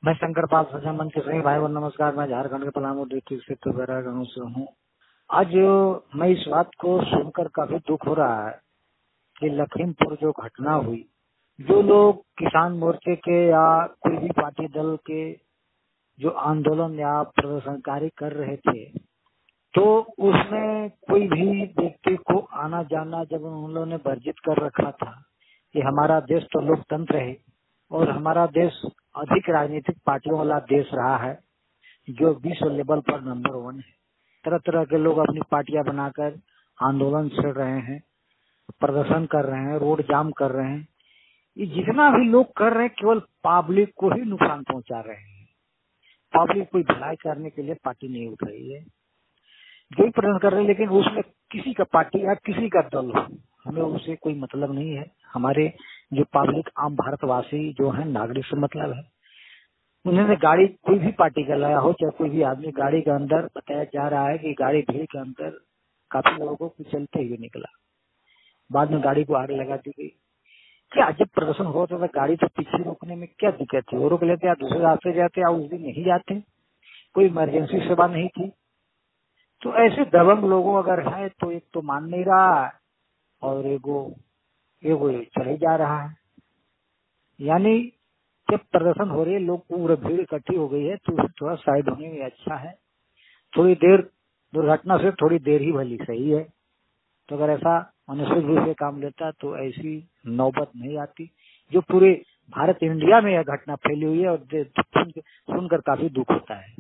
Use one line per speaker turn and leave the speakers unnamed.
मैं शंकर पाल सजा मंच के सभी भाई बहन नमस्कार। मैं झारखंड के पलामू डिस्ट्रिक्ट से तुबेरा गाँव से हूँ। आज मैं इस बात को सुनकर काफी दुख हो रहा है कि लखीमपुर जो घटना हुई, जो लोग किसान मोर्चे के या कोई भी पार्टी दल के जो आंदोलन या प्रदर्शनकारी कर रहे थे, तो उसमें कोई भी व्यक्ति को आना जाना जब उन लोगों ने वर्जित कर रखा था कि हमारा देश तो लोकतंत्र है और हमारा देश अधिक राजनीतिक पार्टियों वाला देश रहा है जो विश्व लेवल पर नंबर 1 है। तरह तरह के लोग अपनी पार्टियां बनाकर आंदोलन छेड़ रहे हैं, प्रदर्शन कर रहे हैं, रोड जाम कर रहे हैं। ये जितना भी लोग कर रहे हैं केवल पब्लिक को ही नुकसान पहुंचा रहे हैं। पब्लिक कोई भलाई करने के लिए पार्टी नहीं उठ रही है, जो भी प्रदर्शन कर रहे हैं, लेकिन उसमें किसी का पार्टी या किसी का दल हो, हमें उससे कोई मतलब नहीं है। हमारे जो पब्लिक आम भारतवासी जो है नागरिक से मतलब है। उन्होंने गाड़ी कोई भी पार्टी का लाया हो, चाहे कोई भी आदमी, गाड़ी के अंदर बताया जा रहा है कि गाड़ी भीड़ के अंदर काफी लोगों को चलते हुए निकला, बाद में गाड़ी को आग लगा दी गई। क्या जब प्रदर्शन होता था गाड़ी तो पीछे रोकने में क्या दिक्कत थी? वो रोक लेते या दूसरे रास्ते जाते या उस दिन नहीं जाते, कोई इमरजेंसी सेवा नहीं थी। तो ऐसे दबंग लोगों अगर है तो एक तो मान नहीं रहा है और एगो चले जा रहा है। यानी जब प्रदर्शन हो रही है, लोग पूरे भीड़ इकट्ठी हो गई है, तो उसे थोड़ा साइड होने में अच्छा है। थोड़ी देर दुर्घटना से थोड़ी देर ही भली सही है। तो अगर ऐसा मनुष्य रूप से काम लेता तो ऐसी नौबत नहीं आती जो पूरे भारत इंडिया में यह घटना फैली हुई है और सुनकर काफी दुख होता है।